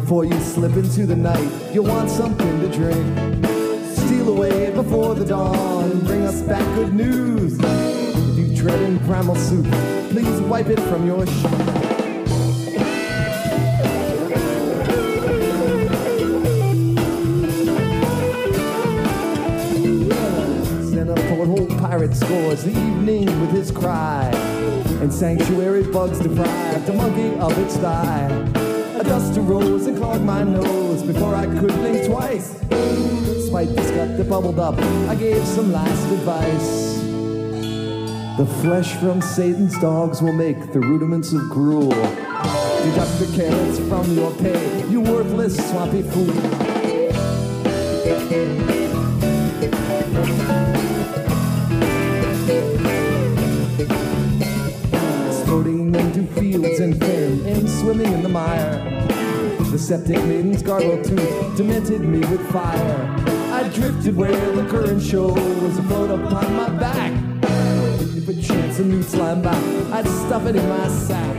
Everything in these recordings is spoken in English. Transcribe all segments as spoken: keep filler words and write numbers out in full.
Before you slip into the night, you'll want something to drink. Steal away before the dawn and bring us back good news. If you tread in primal soup, please wipe it from your shoe. Pirate scores the evening with his cry, and sanctuary bugs deprived a monkey of its thigh. A dust arose and clogged my nose before I could blink twice. Despite the scut that bubbled up, I gave some last advice. The flesh from Satan's dogs will make the rudiments of gruel. Deduct the carrots from your pay, you worthless swampy fool. Floating into fields and fen and swimming in the mire. The septic maiden's gargled tooth demented me with fire. I drifted where the current shows afloat upon my back. If a chance a newt slime by, I'd stuff it in my sack.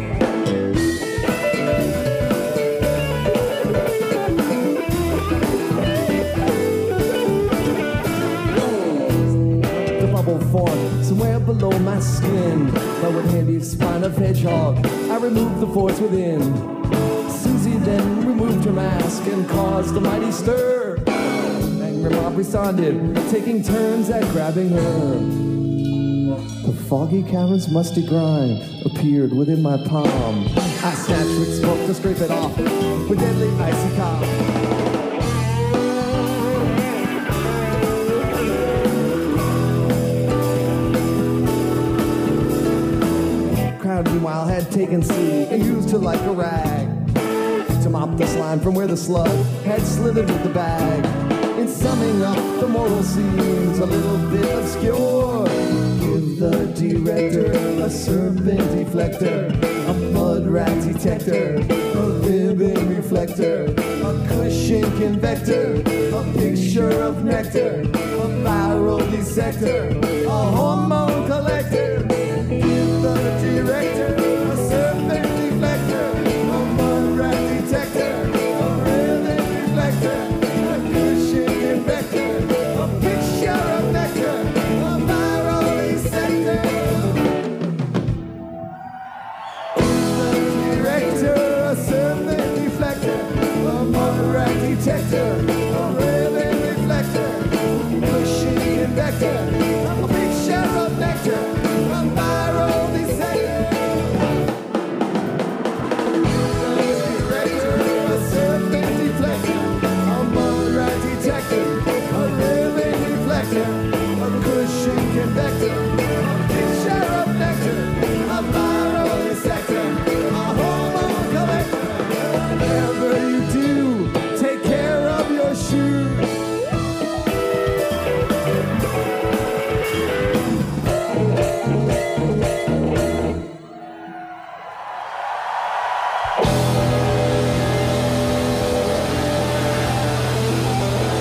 The bubble formed somewhere below my skin. But with handy spine of hedgehog, I removed the force within. Susie then removed her mask and caused a mighty stir. Angry mob responded, taking turns at grabbing her. The foggy cavern's musty grime appeared within my palm. I snatched with smoke to scrape it off with deadly icy calm. Meanwhile had taken C and used her like a rag to mop the slime from where the slug had slithered with the bag. In summing up, the moral seems a little bit obscure. Give the director a serpent deflector, a mud rat detector, a ribbon reflector, a cushion convector, a picture of nectar, a viral dissector, a hormone